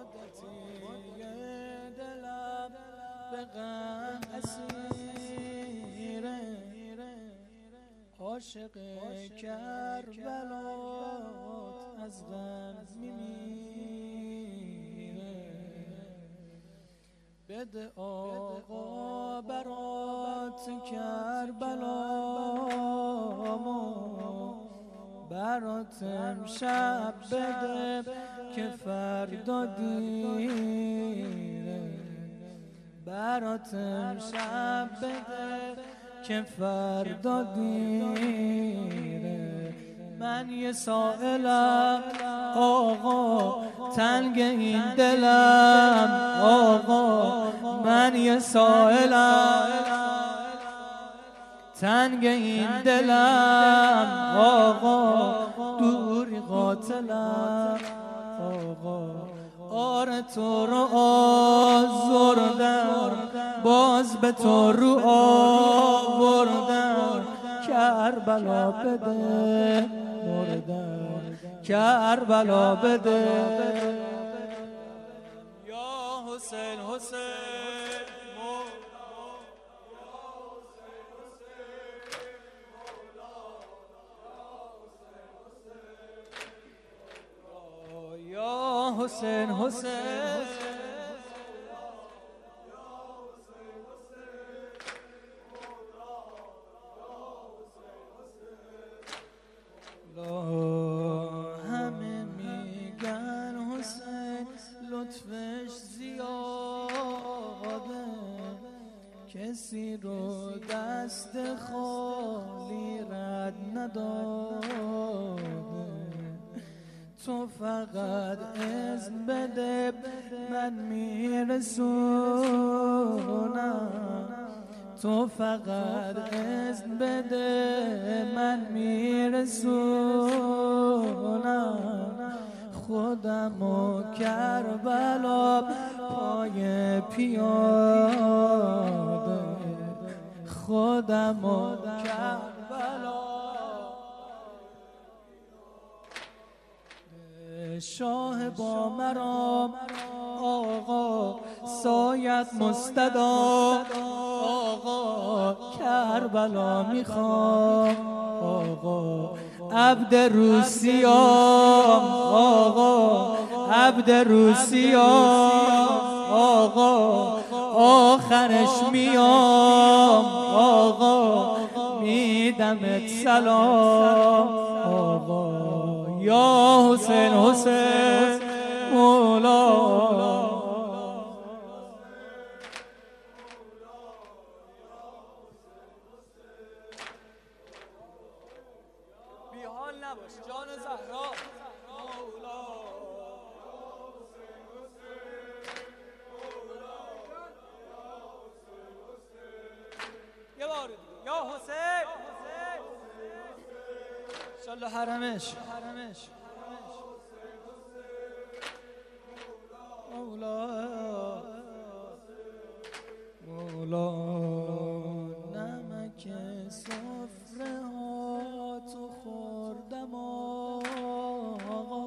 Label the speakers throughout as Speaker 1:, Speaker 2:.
Speaker 1: دلم به غم اسیره، عاشق کربلات از غم میمیره. بده آقا برات کربلامو، برات امشب بده که فردا دیره. برات امشب بده که فردا دیره. من یه سائلم آقا، تنگ این دلم آقا. من یه سائلم تنگ این دلم آقا. دوری قاتلم آقا. آره تو رو آزردم، باز به تو رو آوردم. کربلا بده مردم، کربلا بده. یا حسین حسین یا حسین حسین همه میگن حسین لطفش زیاده، کسی رو دست خالی رد نداده. تو فقط اذن بده من میرسونم، تو فقط اذن بده من میرسونم. خودم و کربلا پای پیاده، خودم و کربلا. شاه با مرام آقا، سایت مستدام آقا. کربلا میخوام آقا، عبد روسیام آقا، عبد روسیام آقا. آخرش میام آقا، میدمت سلام آقا. یا حسین حسین مولا. بیحال نباش جان زهرا مولا. یه بار دیگه یا حسین انشالله حرمش مولا مولا. نمک سفره ها تو خوردم آقا،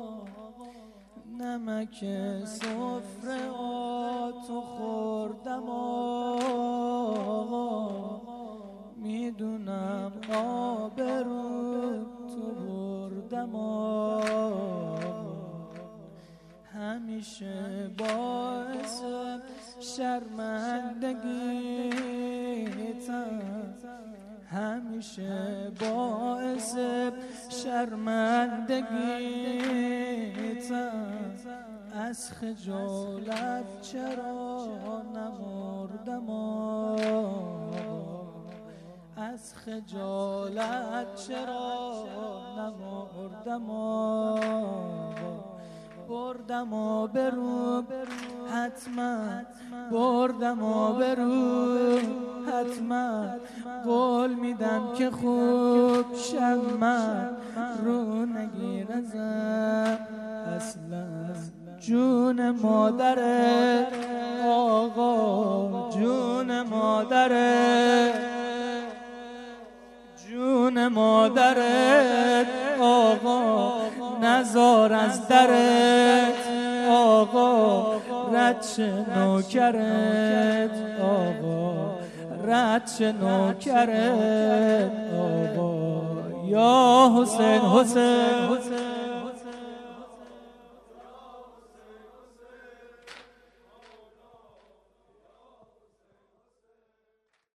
Speaker 1: نمک سفره ها تو خوردم آقا. میدونم آبرو تو بردم آقا. همیشه باعث شرمندگیتم، همیشه باعث شرمندگیتم. از خجالت چرا نمردم آقا، از خجالت چرا نمردم آقا. بردم آبرو حتما، بردم آبرو حتما. قول میدم که خوب شم رو نگیر ازم اصلا. جون مادره آقا، جون مادره، جون مادرت آقا. نزار از درت آقا، رد شه نوکرت آقا، رد شه نوکرت آقا. یا حسین حسین